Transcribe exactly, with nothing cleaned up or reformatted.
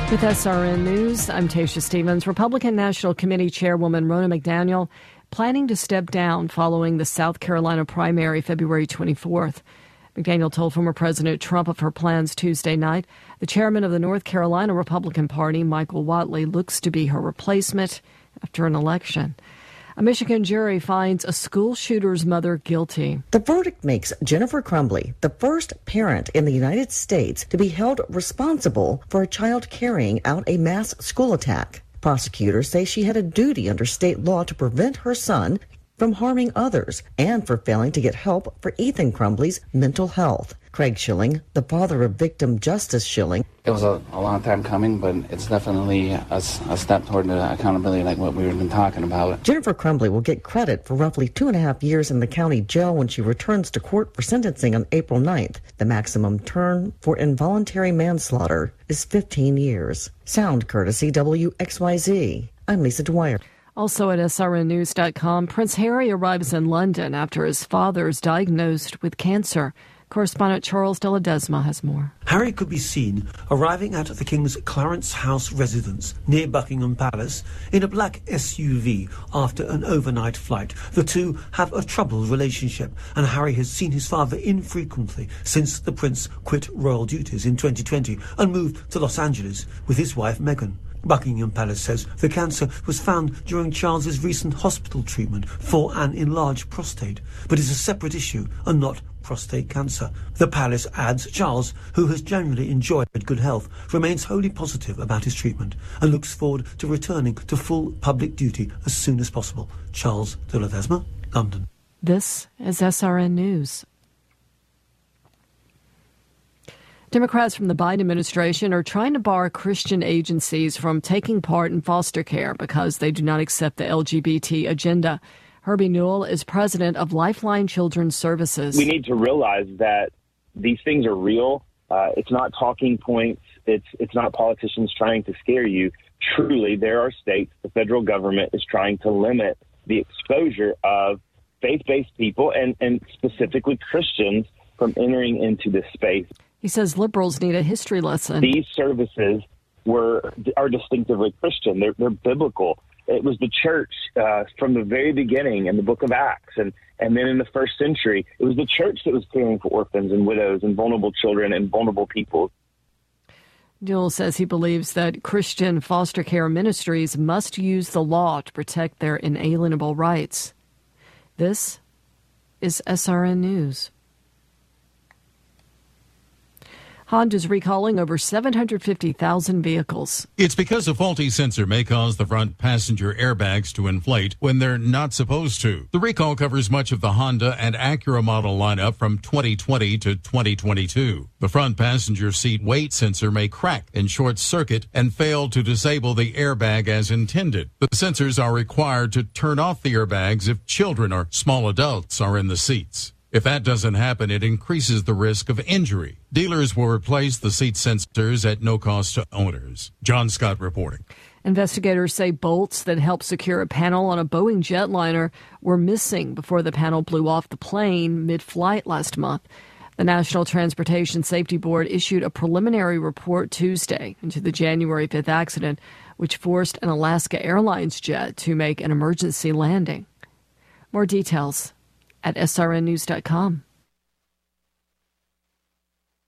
With S R N News, I'm Tasha Stevens. Republican National Committee Chairwoman Ronna McDaniel planning to step down following the South Carolina primary February twenty-fourth. McDaniel told former President Trump of her plans Tuesday night. The chairman of the North Carolina Republican Party, Michael Whatley, looks to be her replacement after an election. A Michigan jury finds a school shooter's mother guilty. The verdict makes Jennifer Crumbley the first parent in the United States to be held responsible for a child carrying out a mass school attack. Prosecutors say she had a duty under state law to prevent her son from harming others and for failing to get help for Ethan Crumbley's mental health. Craig Schilling, the father of victim Justice Schilling. It was a, a long time coming, but it's definitely a, a step toward the accountability like what we've been talking about. Jennifer Crumbley will get credit for roughly two and a half years in the county jail when she returns to court for sentencing on April ninth. The maximum term for involuntary manslaughter is fifteen years. Sound courtesy W X Y Z. I'm Lisa Dwyer. Also at S R N news dot com, Prince Harry arrives in London after his father is diagnosed with cancer. Correspondent Charles de Ledesma has more. Harry could be seen arriving at the King's Clarence House residence near Buckingham Palace in a black S U V after an overnight flight. The two have a troubled relationship, and Harry has seen his father infrequently since the prince quit royal duties in twenty twenty and moved to Los Angeles with his wife Meghan. Buckingham Palace says the cancer was found during Charles's recent hospital treatment for an enlarged prostate, but is a separate issue and not prostate cancer. The palace adds Charles, who has generally enjoyed good health, remains wholly positive about his treatment and looks forward to returning to full public duty as soon as possible. Charles de Ledesma, London. This is S R N News. Democrats from the Biden administration are trying to bar Christian agencies from taking part in foster care because they do not accept the L G B T agenda. Herbie Newell is president of Lifeline Children's Services. We need to realize that these things are real. Uh, it's not talking points. It's it's not politicians trying to scare you. Truly, there are states, the federal government is trying to limit the exposure of faith-based people and, and specifically Christians from entering into this space. He says liberals need a history lesson. These services were are distinctively Christian. They're, they're biblical. It was the church uh, from the very beginning in the book of Acts. And, and then in the first century, it was the church that was caring for orphans and widows and vulnerable children and vulnerable people. Newell says he believes that Christian foster care ministries must use the law to protect their inalienable rights. This is S R N News. Honda's recalling over seven hundred fifty thousand vehicles. It's because a faulty sensor may cause the front passenger airbags to inflate when they're not supposed to. The recall covers much of the Honda and Acura model lineup from twenty twenty to twenty twenty-two. The front passenger seat weight sensor may crack and short circuit and fail to disable the airbag as intended. The sensors are required to turn off the airbags if children or small adults are in the seats. If that doesn't happen, it increases the risk of injury. Dealers will replace the seat sensors at no cost to owners. John Scott reporting. Investigators say bolts that helped secure a panel on a Boeing jetliner were missing before the panel blew off the plane mid-flight last month. The National Transportation Safety Board issued a preliminary report Tuesday into the January fifth accident, which forced an Alaska Airlines jet to make an emergency landing. More details at S R N news dot com.